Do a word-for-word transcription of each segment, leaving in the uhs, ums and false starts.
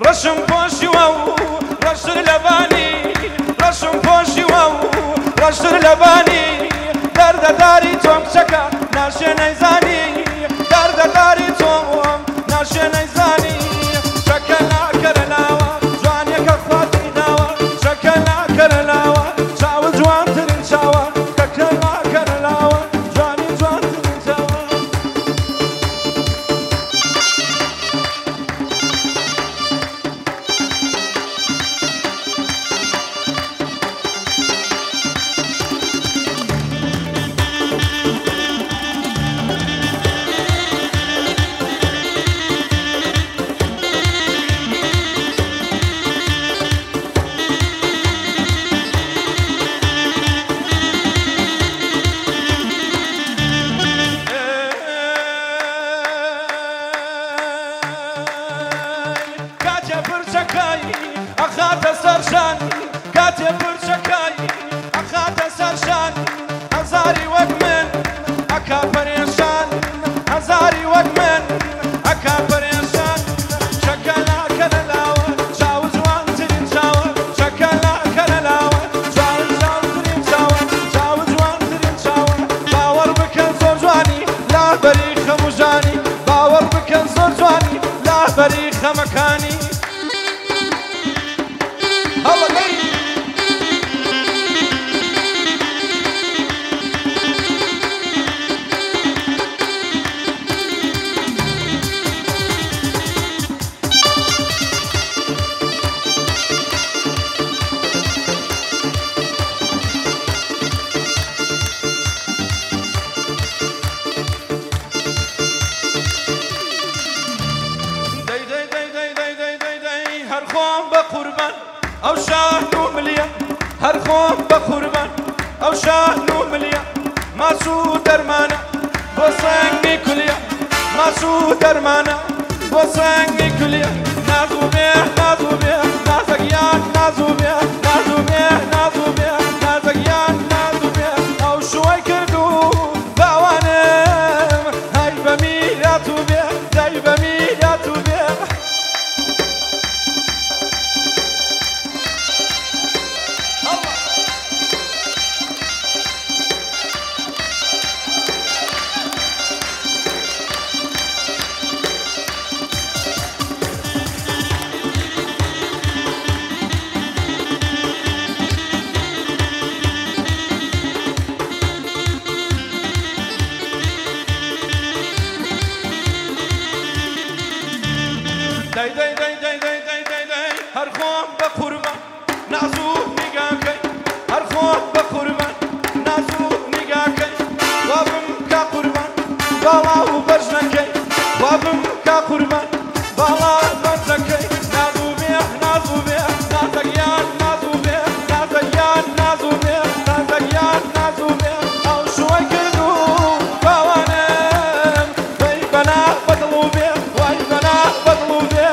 ڕەشم پۆشیوە و ڕەشتر لەبانی ڕەشم پۆشیوە و ڕەشتر لەبانی دەردەداری تۆم کچەکە ناشێ نەیزانی دەردەداری تۆم ناشێ نەیزانی شەکە ناکەرە لاوە جوانیەکە خواتی ناوە شەکە ناکەرە لاوە چاوە جوانترین چاوە کەکە ناکەرە لاوە جوانی جوانترین چاوە ئەخاتە سەرشان کاتێ پرچەکەی ئەخاتە سەرشان هەزاری وەک من ئەکا پەرێشان هەزاری وەک من ئەکا پەرێشان شەکە ناکەرە لاوە چاو جوانترین چاوە شەکە ناکەرە لاوە چاو جوانترین چاوە چاو جوانترین چاوە باوەڕ بکەن زۆر جوانی لابەری خەموژانی باوەڕ بکەن زۆر جوانی لابەری خەمەکانی ئەو شان و ملیە هەر خۆم بە قوربان ئەو شان و ملیە ماسوو دەرمانە بۆ سەنگی کولیە ماسوو دەرمانە بۆ سەنگی کولیە نازوو بێ نازوو بێ نازەگیان نازوو بێ نازوو بێ نازوو بێ نازەگیان نازوو بێ ئەو شوەی کردو باوانم هەی بە میرات و بێ دەی بە میرات و بێ دەی دەی دەی دەی دەی دەی دەی دەی هەر خۆم بە قوربان نازوو نیگاکەی هەر خۆم بە قوربان نازوو نیگاکەی وا بم کا قوربان باڵا و بەرژەکەی وا بم کا قوربان باڵا بەرژەکەی نازوو بێ نازوو بێ نازەگیان نازوو بێ نازەگیان نازوو بێ نازەگیان نازوو بێ ئەو شوەی کردو باوانم وەی بەنا بەدڵ و بێ وای بەنا بەدڵ و بێ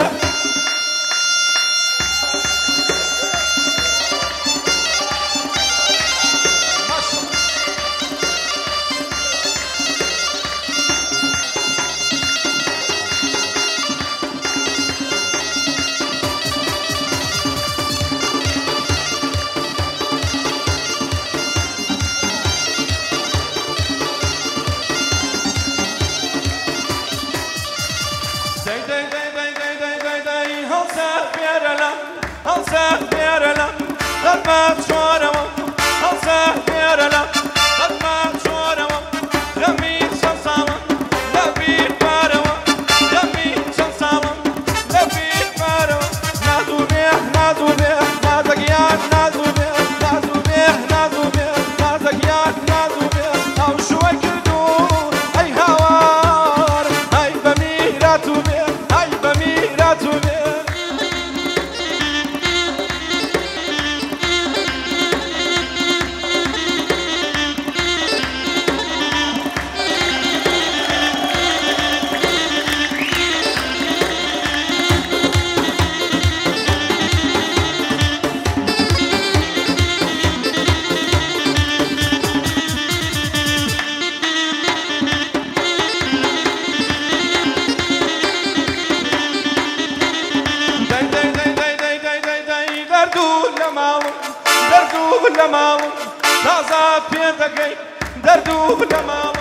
دەی دەی دەی دەی دەی دەی دەی دەی هەڵسە بێرەلە هەڵسە بێرەلە قەتمە چۆرەوە هەڵسە بێرەلە قەتمە چۆرەوە غەمی چەند ساڵە لە بیر بارەوە غەمی چەند ساڵە لە بیر بارەوە نازوو بێ نازوو بێ نازەگیان نازوو بێ نازوو بێ نازوو بێ نازەگیان نازوو بێ ئەو شوەی کردو ئەی هاوار ئەی بە میرات و بێ ئەی بە میرات و بێ لە ماڵ تازە پێ دەگەی دەرد و لە ماڵ